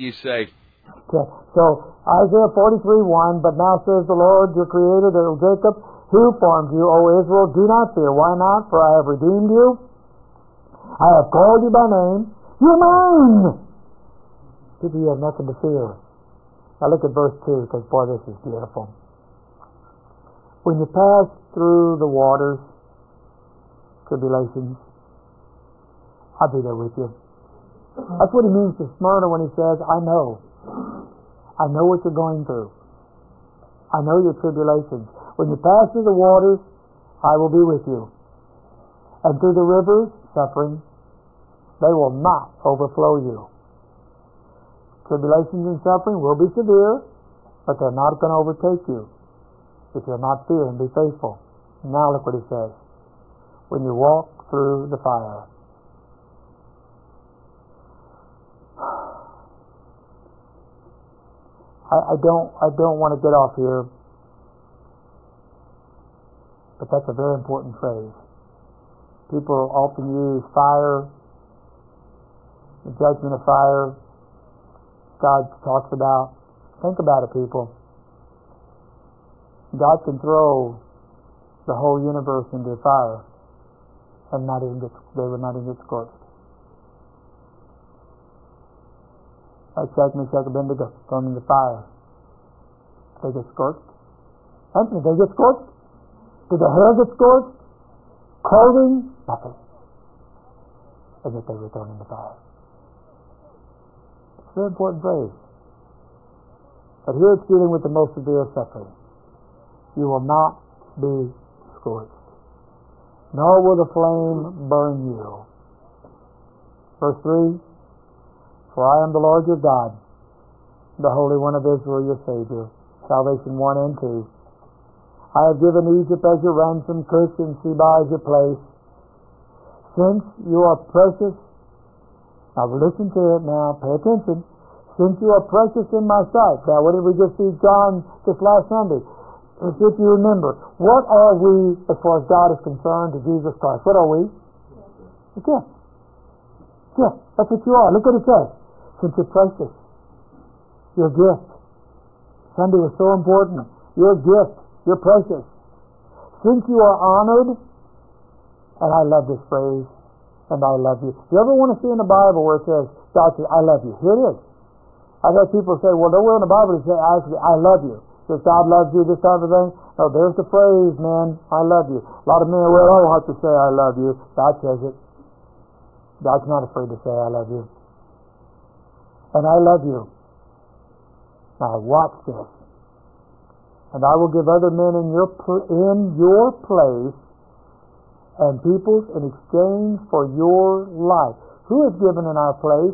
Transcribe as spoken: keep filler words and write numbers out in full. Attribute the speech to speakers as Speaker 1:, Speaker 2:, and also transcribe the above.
Speaker 1: you say?
Speaker 2: Okay. So, Isaiah forty-three one, but now says the Lord, your Creator, the Jacob, who formed you, O Israel, do not fear. Why not? For I have redeemed you. I have called you by name. You're mine. People, you have nothing to fear. Now look at verse two, because boy, this is beautiful. When you pass through the waters, tribulations, I'll be there with you. That's what he means to Smyrna when he says, I know. I know what you're going through. I know your tribulations. When you pass through the waters, I will be with you. And through the rivers, suffering, they will not overflow you. Tribulations and suffering will be severe, but they're not going to overtake you if you'll not fear and be faithful. Now look what he says. When you walk through the fire. I, I don't I don't want to get off here, but that's a very important phrase. People often use fire, the judgment of fire. God talks about. Think about it, people. God can throw the whole universe into fire, and not even get, they would not even get scorched. Like Shadrach, Meshach, and Abednego thrown in the fire. They get scorched. Anthony, they get scorched? Did their hair get scorched? Clothing? Nothing. And yet they were thrown in the fire. It's a very important phrase. But here it's dealing with the most severe suffering. You will not be scorched, nor will the flame burn you. Verse three, for I am the Lord your God, the Holy One of Israel, your Savior. Salvation one and two. I have given Egypt as your ransom, Cush and Seba as your place. Since you are precious, now listen to it now, pay attention. Since you are precious in my sight. Now what did we just see John this last Sunday? If you remember, what are we as far as God is concerned to Jesus Christ? What are we? A gift. Gift. That's what you are. Look what it says. Since you're precious, you're a gift. Sunday was so important. You're a gift. You're precious. Since you are honored, and I love this phrase, and I love you. Do you ever want to see in the Bible where it says, God says, I love you? Here it is. I've had people say, well, nowhere in the Bible to say, I love you. Does God love you, this type of thing? No, there's the phrase, man, I love you. A lot of men, well, I don't have to say I love you. God says it. God's not afraid to say I love you. And I love you. Now watch this. And I will give other men in your pl- in your place and peoples in exchange for your life. Who is given in our place?